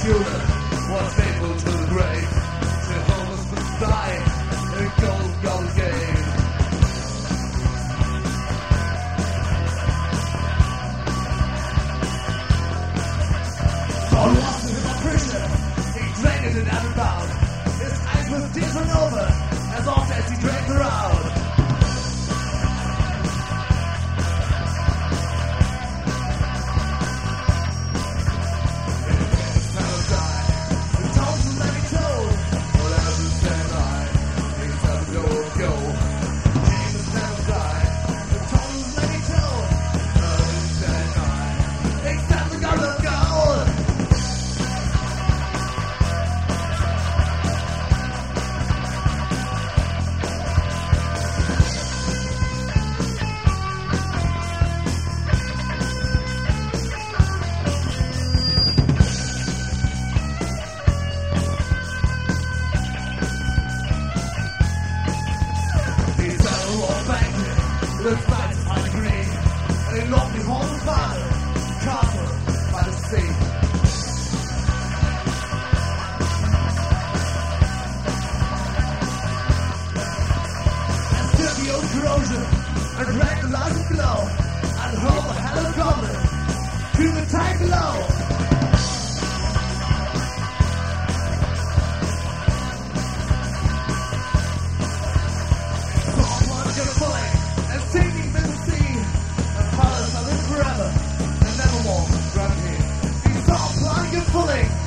children was faithful to the grave. The homeless must die in a gold game. Paul lost in that prison. He drained it in every bout. His eyes were tears run over as oft as he drank her out. The fights are green, and they locked me home and fire, castle by the sea. And stood the old corrosion, and drank the light of glow, and hurled the hell of goblin to the tide below. Singing in the sea, and colors are in forever, and nevermore gravity. He saw flying and pulling.